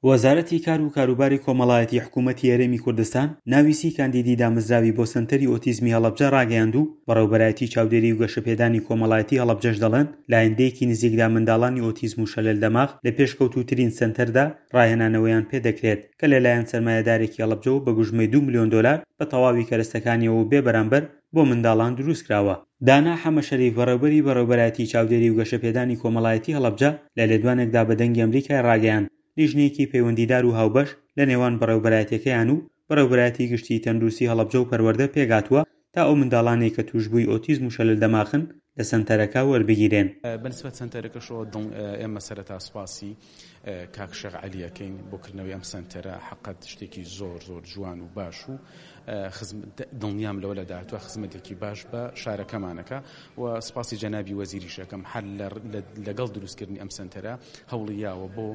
وەزارەتی کار و کاروباری کۆمەڵایەتی حکوومەتی هەرێمی کوردستان ناویسی کاندیدی دامەزراوی بۆ سەنتەری ئۆتیزمی هەڵەبجە ڕاگەیاند و بەڕێوەبەرایەتی چاودێری و گەشەپێدانی کۆمەڵایەتی هەڵەبجەش دەڵێن لایەندەیەکی نزیکدا منداڵانی ئۆتیزم و شەلل دەماغ لە پێشکەوتووترین سەنتەردا ڕاهێنانەوەیان پێدەکرێت کە لەلایەن سەرمایەدارێکی هەڵەبجەوە بە گوژمەی 2 ملیۆن دۆلار بە تەواوی کەرەستەکانیەوە بێ بەرامبەر بۆ منداڵان دروست کراوە. دانا حەمەشەریف بەڕێوەبەرایەتی چاودێری و گەشەپێدانی کۆمەڵایەتی هەڵەبجە لە لێدوانێکدا بە دەنگی ئەمریکای ڕاگەیاند لیژنەیەکی پەیوەندیدار و هاوبەش لە نێوان بەڕێوەبەرایەتیەکەیان و بەڕێوەبەرایەتی گشتی تەندروستی هەڵەبجە و پەروەردە پێگاتووە تا ئەو منداڵانەی کە توشبووی ئۆتیزم و شەلل دەماغن لە سەنتەرەکە وەربگیرێن. بەنسبەت سەنتەرەکەشەوە ئێمە سەرەتا سوپاسی کاک شێخ عەلیەکەین بۆکردنەوەی ئەم سەنتەرە حەقەت شتێکی زۆر جوان و باش و دڵنیام لەوە لە داهاتوە خزمەتێکی باش بە شارەکەمانەکە و سپاسی جەنابی وەزیریشەکەم هەر لەگەڵ دروستکردنی ئەم سەنتەرە هەوڵیاوە بۆ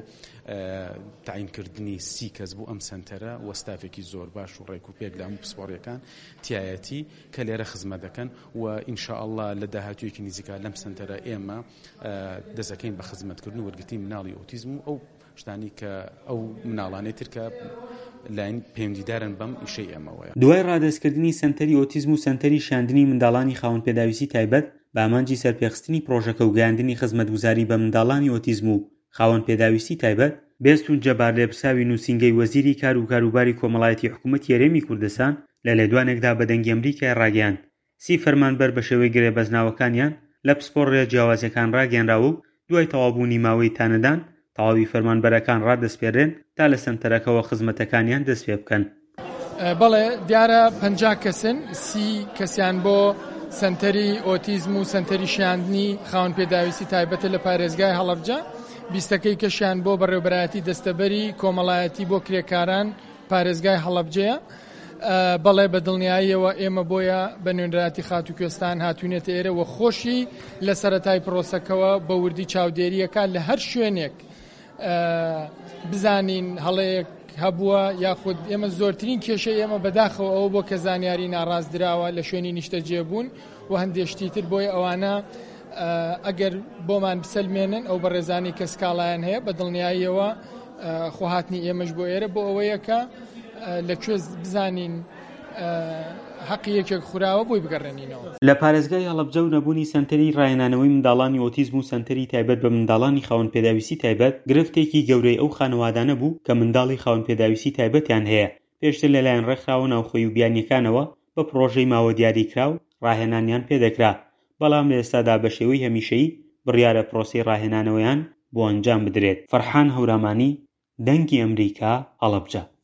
تعینکردنی 30 کەس بوو ئەم سەنتەرە و ستافێکی زۆر باش و ڕێک و پێک لە هەموو پسپۆڕیەکان تایەتی کە لێرە خزمەت دەکەن و ئینشاءالله لە داهاتوویەکی نزیکا لەم سەنتەرە ئێمە دەستەکەین بە خزمەتکردن و وەرگرتنی مناڵی ئۆتیزم و ئەو شتانی کە ئەو مناڵانەی ترکە لاین پەیوەندیدارن بەم ئیشەی ئێمەوەیە. دوای ڕادەستکردنی سەنتەری ئۆتیزم و سەنتەری شاندنی منداڵانی خاوەن پێداویستی تایبەت بە ئامانجی سەرپێخستنی پرۆژەکە و گەیاندنی خزمەتگوزاری بە منداڵانی ئۆتیزم و خاوەن پێداویستی تایبەت بێستون جەبار لێبساوی نووسینگەی وەزیری کار و کاروباری کۆمەڵایەتی حکوومەتی هەرێمی کوردستان لە لێدوانێکدا بە دەنگی ئەمریکای ڕاگەیاند 30 فەرمانبەر بە شێوەی گرێبەزناوەکانیان لە پسپۆڕ جیاوازیەکان ڕاگەیاندراوە و دوای تەوابوونی ماوەی تانەدان تەواوی فەرمانبەرەکان ڕادەسپێڕێن تا لە سەنتەرەکەەوە خزمەتەکانیان دەست پێ بکەن. بەڵێ دیارە 50 کەسن 30 کەسیان بۆ سەنتەری ئۆتیزم و سەنتەری شاندنی خاوەن پێداویستی تایبەتە لە پارێزگای هەڵەبجە 20ەکەی کەشیان بۆ بەڕێوەبەرایەتی دەستەبەری کۆمەڵایەتی بۆ کرێکاران پارێزگای هەڵەبجەیە. بەڵێ بە دڵنیاییەوە ئێمە بۆیە بە نوێنەراتی خات و کوێستان هاتوونێتە ئێرە و خۆشی لە سەرەتای پرۆسەکەوە بە وردی چاودێریەکە لە هەر شوێنێک بزانین هەڵەیەک هەبووە یاخود ئێمە زۆرترین کێشەی ئێمە بەداخەوە ئەوە بۆ کە زانیاری ناڕاستدراوە لە شوێنی نیشتەجێبوون و هەندێشتی تر بۆی ئەوانە ئەگەر بۆمان بسەلمێنن ئەو بەڕێزانی کە سکاڵایان هەیە بە دڵنیاییەوە خۆهاتنی ئێمەش بۆ ئێرە بۆ ئەوەیە کە لەکوێ بزانین حەقی یەکێک خوراوە بۆی بگەڕێنینەوە. لە پارێزگای هەڵەبجە و نەبوونی سەنتەری ڕاهێنانەوەی منداڵانی ئۆتیزم و سەنتەری تایبەت بە منداڵانی خاوەن پێداویستی تایبەت گرفتێکی گەورەی ئەو خانەوادانە بوو کە منداڵی خاوەن پێداویستی تایبەتیان هەیە. پێشتر لەلایەن ڕێکخراوە ناوخۆیی و بیانیەکانەوە بە پرۆژەی ماوە دیاریکراو ڕاهێنانیان پێدەکرا، بەڵام لە ئێستادا بە شێوەی هەمیشەیی بڕیارە پرۆسەی ڕاهێنانەوەیان بۆ ئەنجام بدرێت. فەرحان هەورامانی، دەنگی ئەمریکا، هەڵەبجە.